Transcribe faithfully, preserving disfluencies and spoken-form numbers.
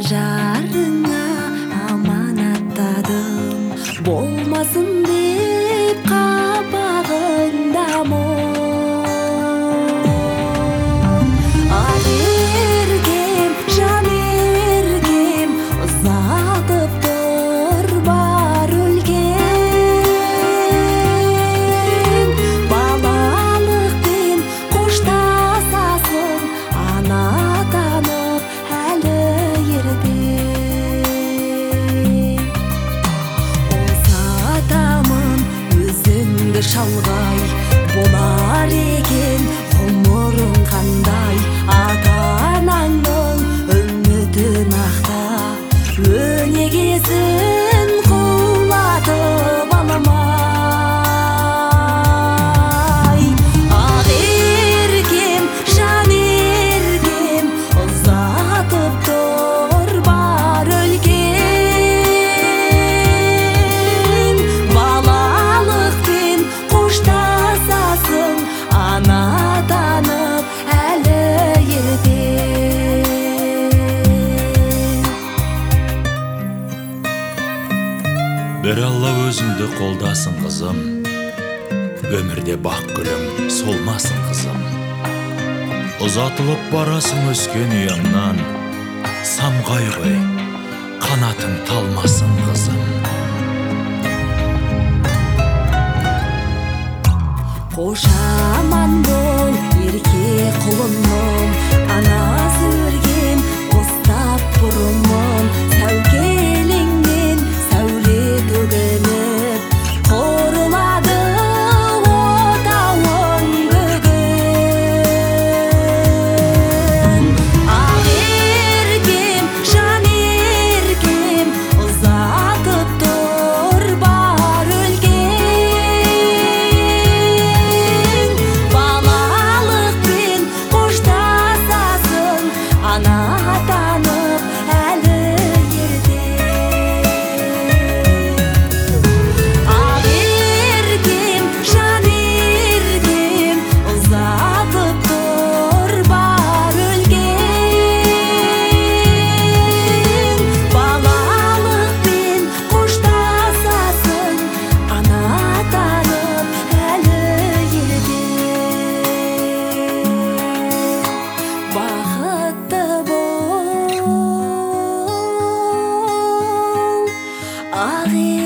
жарыңа аманаттадым, болмасын деп қабағыңда мұң. Ақ еркем, жан еркем, ұзатып тұр бар өлген. Балалықпен қоштасасың, ана танып әлі ерте. Ұзатамын өзіңді шалғай, болар екен ғұмырың қандай. Ата-анаңның үмітін ақта, өнегесін құлатып алмай. Ақ еркем, жан еркем, ұзатып тұр бар өлген. Балалықпен қоштасасың, ана танып әлі ерте. Бір Алла өзіңді қолдасын қызым, өмірде бақ гүлің солмасын қызым. Ұзатылып барасың өскен ұяңнан, самғай ғой, қанатың талмасын қызым. Қош аман бол, ерке құлыным, анасы өрген қостап бұрымын. Сәукелеңнен сәуле төгіліп, құрылады отауың бүгін. Ақ еркем, жан еркем, ұзатып тұр бар өлген. Балалықпен қоштасасың, ана танып әлі ерте. Ақ еркем, жан еркем, ұзатып тұр бар өлген. Балалықпен қоштасасың, ана танып әлі ерте. Бақытты бол, ақ